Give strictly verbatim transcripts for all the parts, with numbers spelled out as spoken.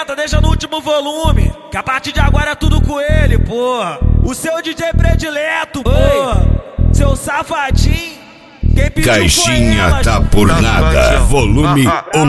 Bota, deixa no último volume, que a partir de agora é tudo com ele, porra. O seu D J predileto, porra. Seu safadinho. Quem pediu Caixinha foi ela, tá por nada, volume um.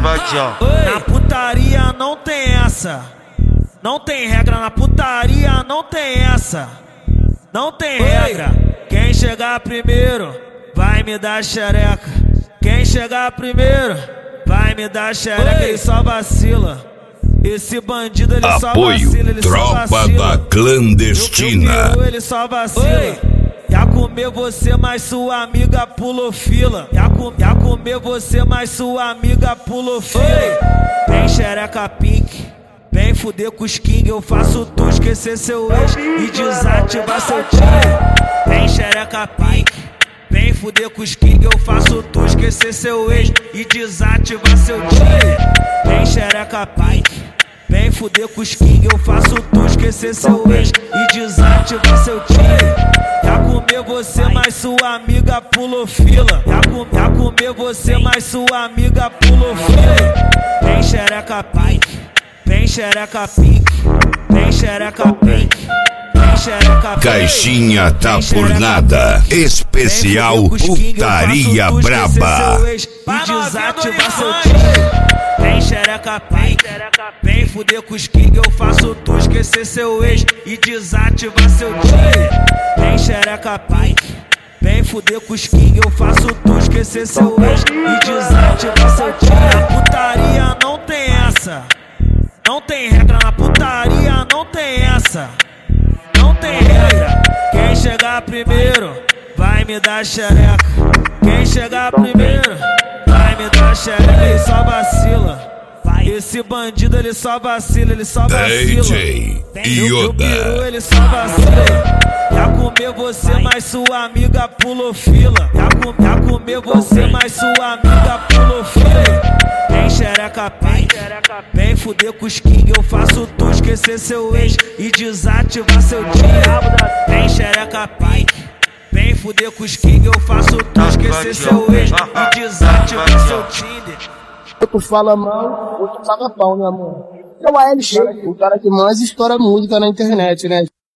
Na putaria não tem essa. Não tem regra na putaria, não tem essa. Não tem regra. Quem chegar primeiro vai me dar xereca. Quem chegar primeiro vai me dar xereca. Ele só vacila. Esse bandido ele Apoio, só vacila, ele tropa só vacila. da clandestina. Eu, eu, ele só vacila. Já comer você, mas sua amiga pulou fila. Já, com, já comer você, mas sua amiga pulou fila. Vem xereca pink, vem fuder com os king. Eu faço tu esquecer seu ex e desativar seu time. Vem xereca pink, vem fuder com os king. Eu faço tu esquecer seu ex e desativar seu time. Vem xereca pink, vem fuder com os king. Eu faço tu esquecer seu ex e desativar seu time. Já comer você, mas sua amiga pulou fila. Já, com, já comer você, mas sua amiga pulou fila. Vem xereca pink, vem xereca pink, vem xereca pink, vem xereca pink. Caixinha tá por nada, especial putaria braba. E desativar seu time. Vem xereca pink, vem fuder com os king. Eu faço tu esquecer seu ex e desativar seu time. Vem xereca pink, vem fuder com os king. Eu faço tu esquecer seu ex e desativar seu time. Na putaria não tem essa. Não tem regra na putaria, não tem essa. Não tem regra. Quem chegar primeiro vai me dar xereca. Quem chegar primeiro vai me dar xereca. Ele só vacila. Esse bandido ele só vacila, ele só vacila. D J Yoda. Ele só vacila. Já comer você, mas sua amiga pulou fila. Já, com, já comer você, mas sua amiga pulou fila. Vem xereca pink, vem fuder com os king. Eu faço tu esquecer seu ex e desativar seu dia. Vem xereca pink, vem fuder com os king. Eu faço tu esquecer seu ex e desativar seu Tinder. Tu fala mal, outro paga pau, né, amor? É o A L X, o cara que mais estoura música na internet, né?